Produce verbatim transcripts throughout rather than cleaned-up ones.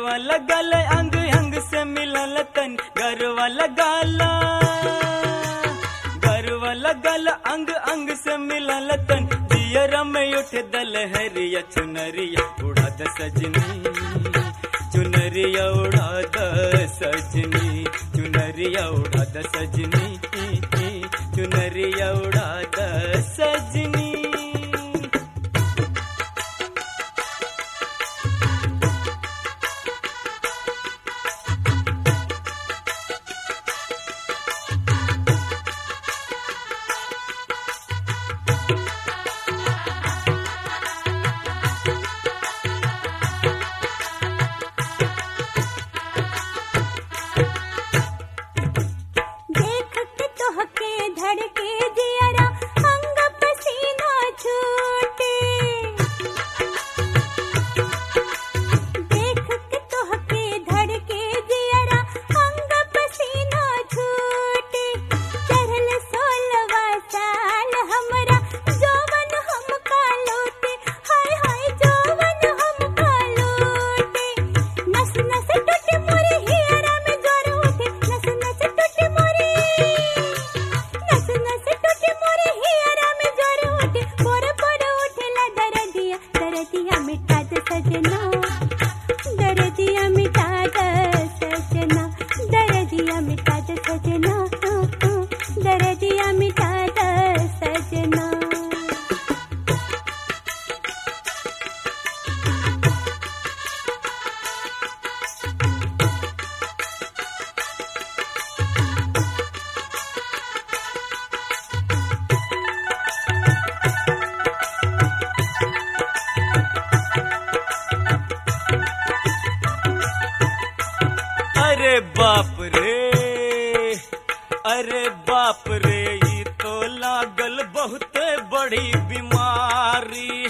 गरवा लगल अंग अंग से मिलल तन गरवा लगाला गरवा लगल अंग अंग से मिलल तन जियरा में उठ दल हरिया चुनरिया उड़ा द सजनी चुनरिया उड़ा द सजनी चुनरिया उड़ा द सजनी चुनरिया उड़ा द सजनी। अरे बाप रे अरे बाप रे ये तो लागल बहुत बड़ी बीमारी।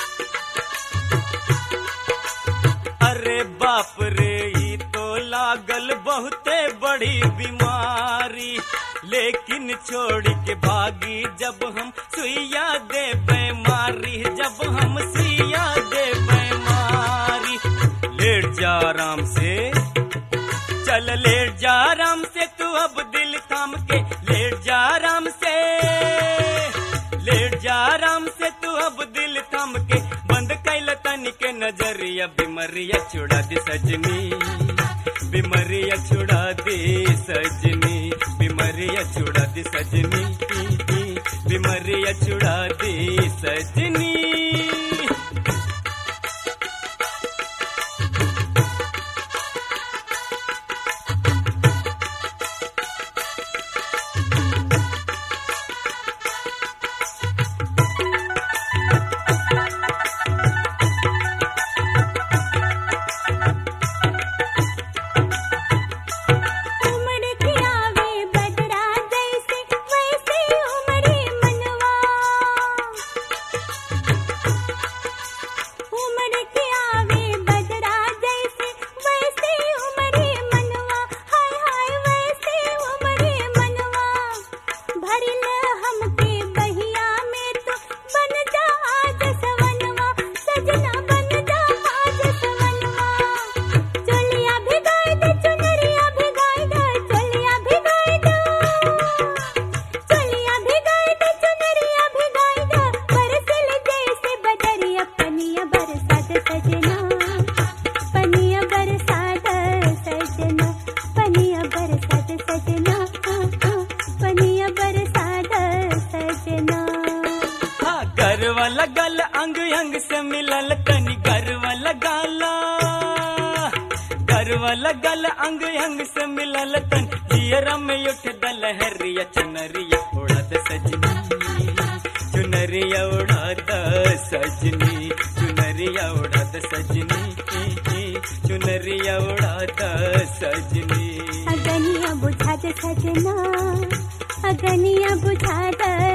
अरे बाप रे ये तो लागल बहुत बड़ी बीमारी। लेकिन छोड़ के भागी जब हम सुइया दे बेमारी जब हम सुइया दे बेमारी। लेट जा आराम से चल लेट जा आराम से तू अब दिल थाम के लेट जा आराम से लेट जा आराम से तू अब दिल थाम के बंद कैल तन के नजरिया बीमरिया छुड़ा दी सजनी बीमरिया छुड़ा दी सजनी बीमरिया छुड़ा दी सजनी बीमरिया छुड़ा दी सजनी। गरवा लगल अंग अंग से मिलल तनी गरवा लगाला गरवा लगल अंग अंग से मिलल तन जियरा में उठ दल हरिया चुनरिया उड़ा द सजनी चुनरिया उड़ा द सजनी चुनरिया उड़ा द सजनी चुनरिया उड़ा द सजनी। अगनिया बुझा दे सजना अगनिया बुझा दे